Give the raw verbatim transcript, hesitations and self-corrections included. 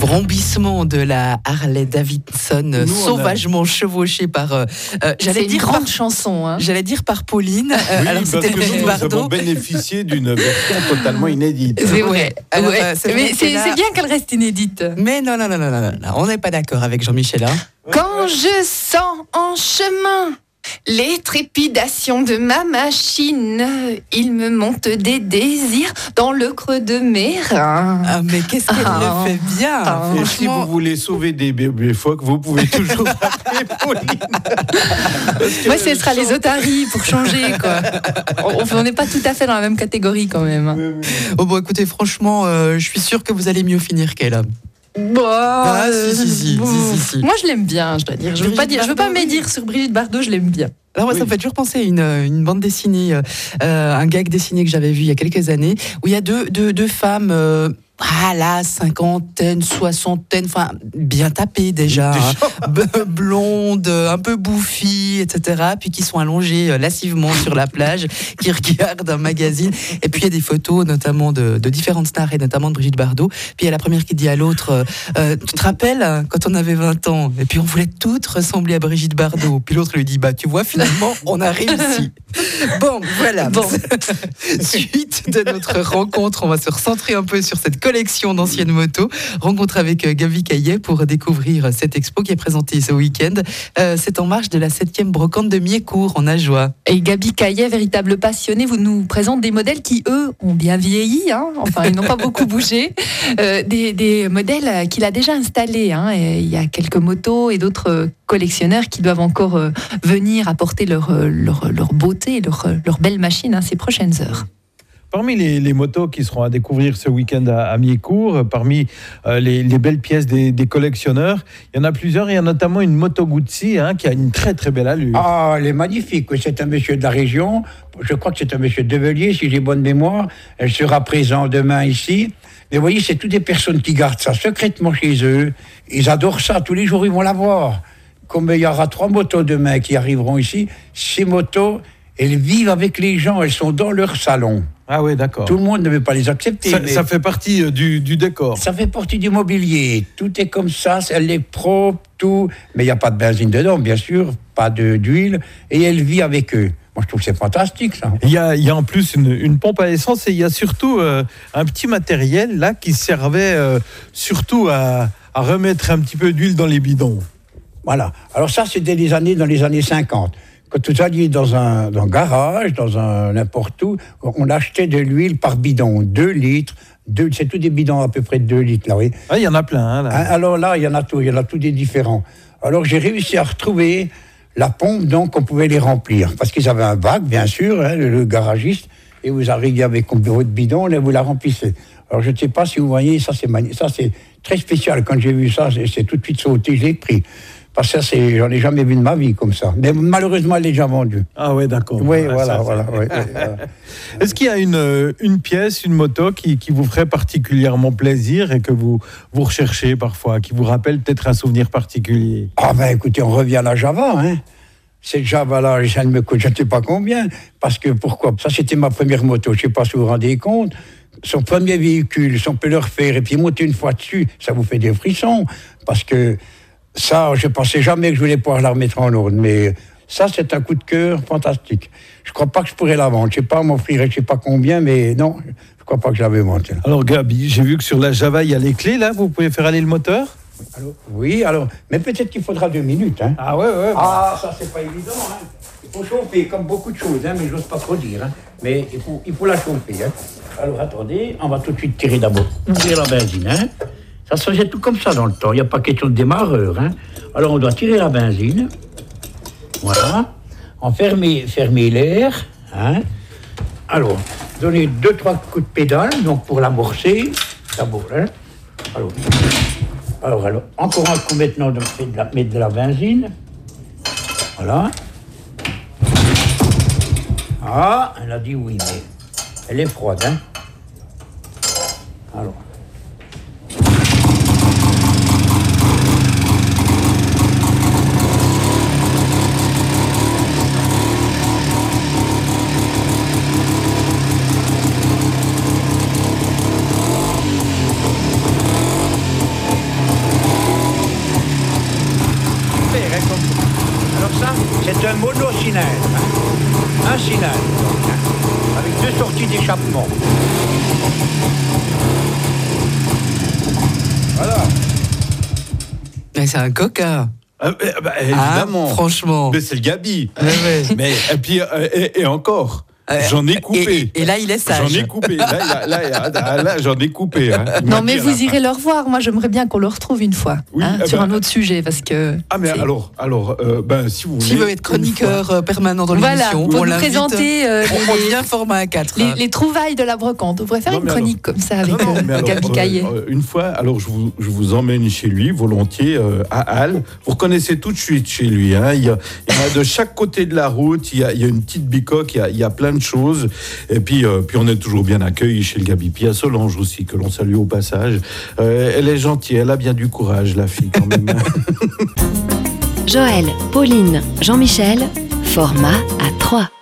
brambissement de la Harley Davidson, Nous, sauvagement a... chevauchée par. Euh, j'allais C'est dire une grande par, chanson. Hein. J'allais dire par Pauline. Euh, oui, alors parce c'était que nous, nous avons bénéficié d'une version totalement inédite. C'est vrai. Alors, ouais. euh, c'est, Mais c'est, là... c'est bien qu'elle reste inédite. Mais non, non, non, non, non, non, non. on n'est pas d'accord avec Jean-Michel. Hein. Quand je sens en chemin les trépidations de ma machine, il me monte des désirs dans le creux de mes reins. Ah, mais qu'est-ce qu'elle ah, le fait bien ah, Et si vous voulez sauver des bébés phoques, vous pouvez toujours appeler Pauline. Moi, ce sera les otaries pour changer, quoi. On n'est pas tout à fait dans la même catégorie, quand même. Oui, oui. Oh, bon, écoutez, franchement, euh, je suis sûr que vous allez mieux finir qu'elle. Bon, ah, euh, si, si, si, bon. si, si, si. Moi, je l'aime bien, je dois dire. Je ne veux pas dire, je veux pas médire sur Brigitte Bardot, je l'aime bien. Alors moi, oui. ça me fait toujours penser à une, une bande dessinée, euh, un gag dessiné que j'avais vu il y a quelques années, où il y a deux, deux, deux femmes... Euh, Ah là, cinquantaine, soixantaine, enfin bien tapées déjà, hein, blondes, un peu bouffies, et cetera. Puis qui sont allongées lascivement sur la plage, qui regardent un magazine. Et puis il y a des photos, notamment de, de différentes stars, et notamment de Brigitte Bardot. Puis il y a la première qui dit à l'autre, euh, tu te rappelles quand on avait vingt ans, et puis on voulait toutes ressembler à Brigitte Bardot. Puis l'autre lui dit, bah tu vois, finalement, on a réussi. Bon, voilà. Bon. Suite de notre rencontre, on va se recentrer un peu sur cette collection d'anciennes motos. Rencontre avec Gaby Caillet pour découvrir cette expo qui est présentée ce week-end. Euh, c'est en marge de la septième brocante de Miécourt en Ajoie. Et Gaby Caillet, véritable passionnée, vous nous présente des modèles qui, eux, ont bien vieilli. Hein. Enfin, ils n'ont pas beaucoup bougé. Euh, des, des modèles qu'il a déjà installés. Hein. Et il y a quelques motos et d'autres collectionneurs qui doivent encore euh, venir apporter leur, leur, leur beauté, leur, leur belle machine hein, ces prochaines heures. Parmi les, les motos qui seront à découvrir ce week-end à, à Miécourt, parmi euh, les, les belles pièces des, des collectionneurs, il y en a plusieurs. Il y a notamment une moto Guzzi hein, qui a une très très belle allure. Ah, elle est magnifique. C'est un monsieur de la région. Je crois que c'est un monsieur de Develier, si j'ai bonne mémoire. Elle sera présente demain ici. Mais vous voyez, c'est toutes des personnes qui gardent ça secrètement chez eux. Ils adorent ça. Tous les jours, ils vont la voir. Comme il y aura trois motos demain qui arriveront ici, ces motos, elles vivent avec les gens. Elles sont dans leur salon. Ah oui, d'accord. Tout le monde ne veut pas les accepter. Ça, mais ça fait partie du, du décor. Ça fait partie du mobilier. Tout est comme ça, elle est propre, tout. Mais il n'y a pas de benzine dedans, bien sûr, pas de, d'huile. Et elle vit avec eux. Moi, je trouve que c'est fantastique, ça. Il y a, il y a en plus une, une pompe à essence et il y a surtout euh, un petit matériel là qui servait euh, surtout à, à remettre un petit peu d'huile dans les bidons. Voilà. Alors ça, c'était les années, dans les années cinquante. Quand vous alliez dans un, dans un garage, dans un n'importe où, on achetait de l'huile par bidon, deux litres. Deux, c'est tous des bidons à peu près de deux litres, là, oui. Ah, il y en a plein, hein, là. Alors là, il y en a tout, il y en a tous des différents. Alors j'ai réussi à retrouver la pompe, donc on pouvait les remplir. Parce qu'ils avaient un bac, bien sûr, hein, le, le garagiste, et vous arriviez avec votre bidon, et vous la remplissez. Alors je ne sais pas si vous voyez, ça c'est, mani- ça c'est très spécial. Quand j'ai vu ça, c'est, c'est tout de suite sauté, je l'ai pris. Parce que ça, c'est, j'en ai jamais vu de ma vie comme ça. Mais malheureusement, elle est déjà vendue. Ah ouais, d'accord. Oui, ah, voilà, ça, voilà, ouais, ouais, voilà. Est-ce qu'il y a une, une pièce, une moto qui, qui vous ferait particulièrement plaisir et que vous, vous recherchez parfois, qui vous rappelle peut-être un souvenir particulier? Ah ben écoutez, on revient à la Java, hein. Cette Java-là, ça ne me coûte je ne sais pas combien. Parce que pourquoi? Ça, c'était ma première moto. Je ne sais pas si vous vous rendez compte. Son premier véhicule, si on peut le refaire, et puis monter une fois dessus, ça vous fait des frissons. Parce que ça, je ne pensais jamais que je voulais pouvoir la remettre en ordre. Mais ça, c'est un coup de cœur fantastique. Je ne crois pas que je pourrais la vendre. Je ne sais pas, on m'offrirait je ne sais pas combien, mais non, je ne crois pas que je l'avais vendue. Alors, Gaby, j'ai vu que sur la Java, il y a les clés, là. Vous pouvez faire aller le moteur? Alors, oui, alors, mais peut-être qu'il faudra deux minutes. Hein. Ah ouais, ouais. Ah, ça, c'est pas évident. Hein. Il faut chauffer, comme beaucoup de choses, hein, mais j'ose pas trop dire. Hein. Mais il faut, il faut la chauffer. Hein. Alors, attendez, on va tout de suite tirer d'abord. Tirer la benzine. Hein. Ça se fait tout comme ça dans le temps. Il n'y a pas question de démarreur. Hein. Alors, on doit tirer la benzine. Voilà. On fermer, fermer l'air. Hein. Alors, donner deux, trois coups de pédale, donc pour l'amorcer. D'abord, hein. Alors, alors, alors, encore un coup maintenant de mettre de la, mettre de la benzine. Voilà. Ah, elle a dit oui, mais elle est froide, hein. Alors. C'est un monocylindre. Hein. Un cylindre, donc, hein, avec deux sorties d'échappement. Voilà. Mais c'est un coquin. Ah, bah, évidemment. Ah, franchement. Mais c'est le Gabi. Ouais, ouais. Mais et puis euh, et, et encore. Euh, J'en ai coupé. Et, et là, il est sage. J'en ai coupé. Là, il y a- là, il y a- là, là, j'en ai coupé. Hein. Il m'a Non, mais dit à vous la irez fin. le revoir. Moi, j'aimerais bien qu'on le retrouve une fois, Oui, hein, eh sur ben, un autre sujet, parce que. Ah mais c'est- alors, alors, euh, ben si vous S'il voulez. veut être chroniqueur euh, permanent dans Voilà, l'émission, pour on nous l'invite. présenter euh, On, on les, devient format A quatre. les, les trouvailles de la brocante. On pourrait faire Non, une mais chronique comme ça avec Non, non, euh, mais alors, Gabi euh, Caillet. euh, une fois, alors je vous, je vous emmène chez lui volontiers euh, à Halle. Vous reconnaissez tout de suite chez lui. Hein. Il, y a, il y en a de chaque côté de la route. Il y a, il y a une petite bicoque. Il y a, il y a plein de choses. Et puis, euh, puis on est toujours bien accueilli chez le Gabi. Puis il y a Solange aussi que l'on salue au passage. Euh, elle est gentille. Elle a bien du courage, la fille quand même. Joël, Pauline, Jean-Michel, format à trois.